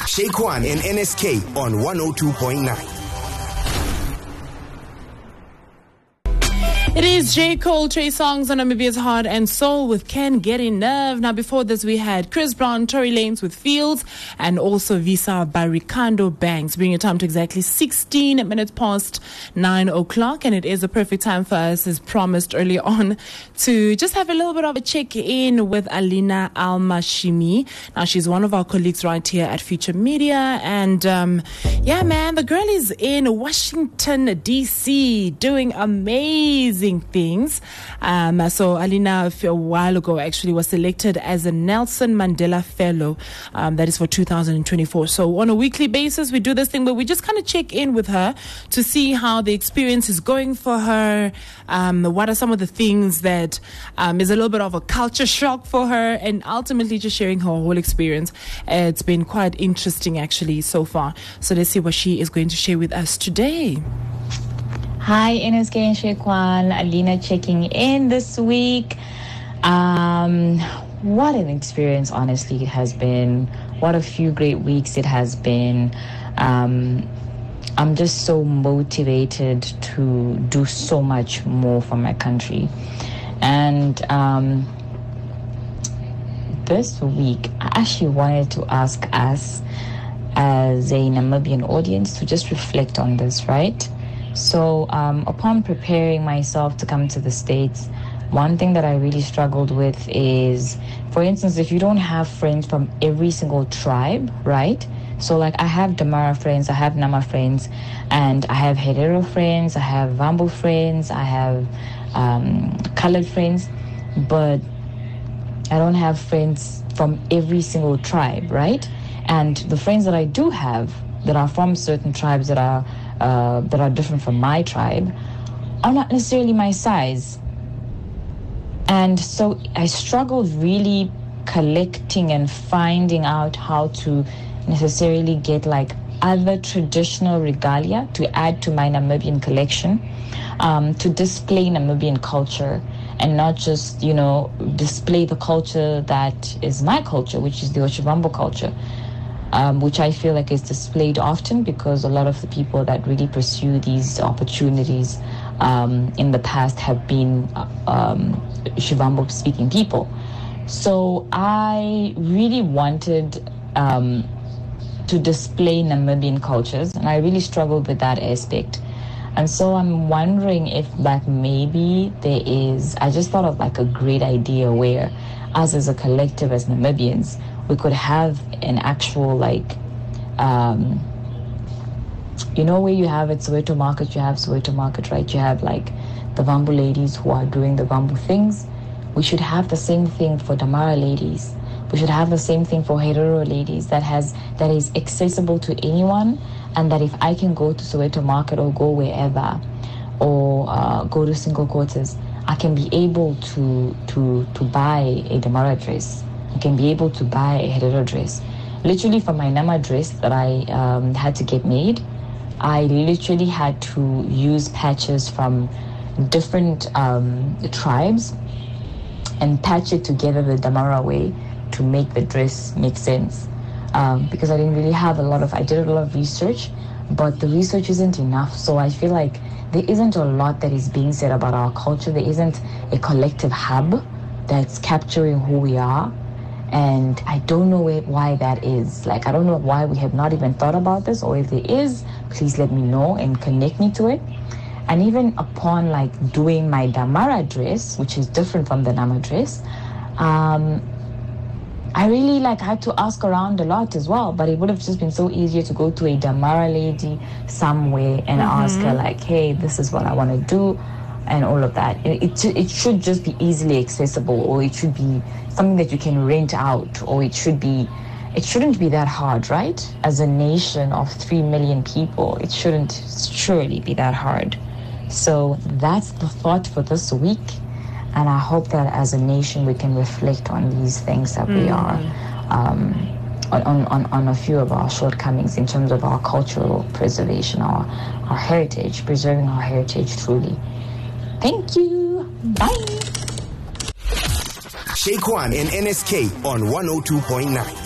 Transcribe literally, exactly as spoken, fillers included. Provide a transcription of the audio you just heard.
Shaquan and N S K on one oh two point nine. It is J. Cole, Trey Songz on Namibia's Heart and Soul with Can't Get Enough. Now, before this, we had Chris Brown, Tory Lanez with Fields, and also Visa by Ricardo Banks. Bringing it time to exactly sixteen minutes past nine o'clock. And it is a perfect time for us, as promised earlier on, to just have a little bit of a check-in with Alina Al-Mashimi. Now, she's one of our colleagues right here at Future Media. And, um, yeah, man, the girl is in Washington, D C, doing amazing things. Um, so Alina, a while ago, actually was selected as a Nelson Mandela Fellow. Um, that is for two thousand twenty-four. So on a weekly basis, we do this thing where we just kind of check in with her to see how the experience is going for her. Um, what are some of the things that um, is a little bit of a culture shock for her, and ultimately just sharing her whole experience. Uh, it's been quite interesting, actually, so far. So let's see what she is going to share with us today. Hi, N S K and Shaquan. Alina checking in this week. Um, what an experience, honestly, it has been. What a few great weeks it has been. Um, I'm just so motivated to do so much more for my country. And um, this week, I actually wanted to ask us as a Namibian audience to just reflect on this, right? So um, upon preparing myself to come to the States, one thing that I really struggled with is, for instance, if you don't have friends from every single tribe, right? So like I have Damara friends, I have Nama friends, and I have Herero friends, I have Vambo friends, I have um, colored friends, but I don't have friends from every single tribe, right? And the friends that I do have that are from certain tribes that are Uh, that are different from my tribe are not necessarily my size. And so I struggled really collecting and finding out how to necessarily get like other traditional regalia to add to my Namibian collection, um, to display Namibian culture and not just, you know, display the culture that is my culture, which is the Oshiwambo culture. Um, which I feel like is displayed often because a lot of the people that really pursue these opportunities um, in the past have been uh, um, Shivambo-speaking people. So I really wanted um, to display Namibian cultures, and I really struggled with that aspect. And so I'm wondering if like maybe there is, I just thought of like a great idea where us as a collective, as Namibians, we could have an actual like, um, you know, where you have at Soweto Market, you have Soweto Market, right? You have like the Vambo ladies who are doing the Vambo things. We should have the same thing for Damara ladies. We should have the same thing for Herero ladies that has that is accessible to anyone, and that if I can go to Soweto Market or go wherever, or uh, go to single quarters, I can be able to to to buy a Damara dress. I can be able to buy a Herero dress. Literally, for my Nama dress that I um, had to get made, I literally had to use patches from different um, tribes and patch it together the Damara way to make the dress make sense. Um, because I didn't really have a lot of, I did a lot of research, but the research isn't enough. So I feel like there isn't a lot that is being said about our culture. There isn't a collective hub that's capturing who we are. And I don't know why that is. Like, I don't know why we have not even thought about this, or if there is, please let me know and connect me to it. And even upon like doing my Damara dress, which is different from the Nama dress, um, I really like had to ask around a lot as well. But it would have just been so easier to go to a Damara lady somewhere and mm-hmm. ask her like, hey, this is what I want to do, and all of that. It, it it should just be easily accessible, or it should be something that you can rent out, or it should be, it shouldn't be that hard, right? As a nation of three million people, it shouldn't surely be that hard. So that's the thought for this week. And I hope that as a nation, we can reflect on these things that mm. we are, um, on, on, on a few of our shortcomings in terms of our cultural preservation, our, our heritage, preserving our heritage truly. Thank you. Bye. Shaquan and N S K on one oh two point nine.